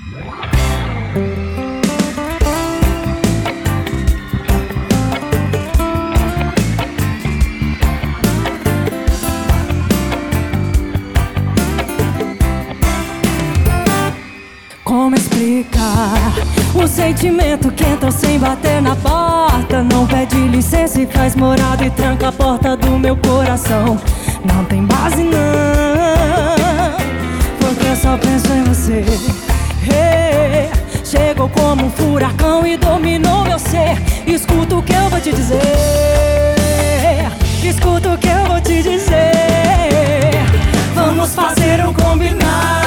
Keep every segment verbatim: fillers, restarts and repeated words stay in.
Como explicar o sentimento que entra sem bater na porta? Não pede licença e faz morada e tranca a porta do meu coração. Não tem base não, porque eu só penso em você. Hey, chegou como um furacão e dominou meu ser. Escuta o que eu vou te dizer, escuta o que eu vou te dizer. Vamos fazer um combinado,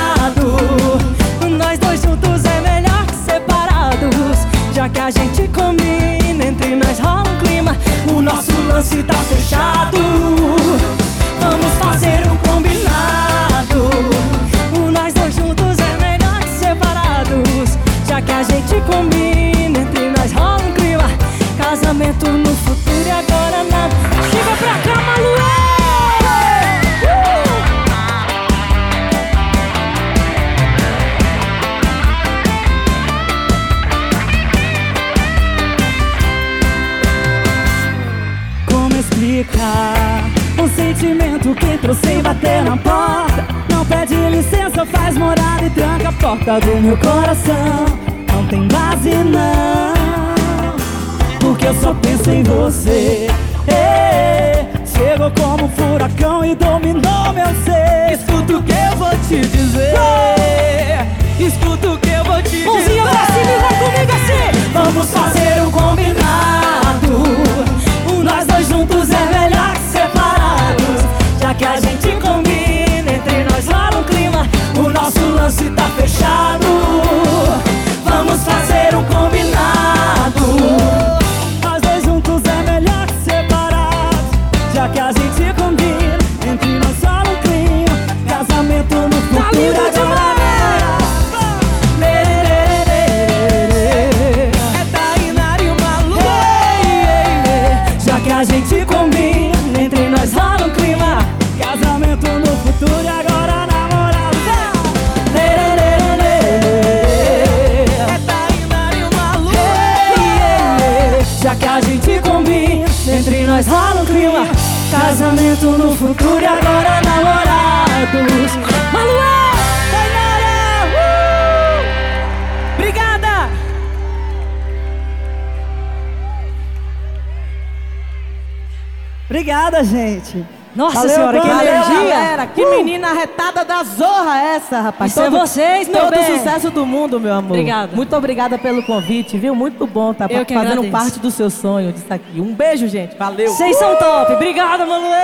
nós dois juntos é melhor que separados. Já que a gente combina, entre nós rola um clima, o nosso lance tá fechado. Vamos fazer um combinado, nós dois juntos é melhor que separados. Já que a gente combina, entre nós rola um clima, casamento no futuro e agora não. Chega pra cá, Maluê! Um sentimento que entrou sem bater na porta. Não pede licença, faz morada e tranca a porta do meu coração. Não tem base não, porque eu só penso em você. Ei, chegou como um furacão e dominou meu ser. Escuta o que eu vou te dizer, escuta o que eu vou te dizer. Mãozinha pra cima e vai comigo assim. Vamos fazer um combinado, nós dois juntos é melhor que separados. Já que a gente combina, entre nós rola um clima, o nosso lance tá fechado. Vamos fazer um combinado, nós dois juntos é melhor que separados. Já que a gente combina, entre nós rola um clima, casamento no futuro. Tá lindo demais! A gente combina, entre nós rola um clima, casamento no futuro e agora namorado. É Tainara e o Malu. Já que a gente combina, entre nós rola um clima, casamento no futuro e agora namorados. Maluê, Tainara, uh! Obrigada! Obrigada, gente. Nossa Valeu, senhora, que valeu, energia! Galera, que uh! menina arretada da zorra essa, rapaz. Isso todo, é vocês, meu todo bem. Todo sucesso do mundo, meu amor. Obrigada. Muito obrigada pelo convite, viu? Muito bom estar tá fazendo agradeço. parte do seu sonho disso aqui. Um beijo, gente. Valeu. Vocês uh! são top. Obrigada, Manuel.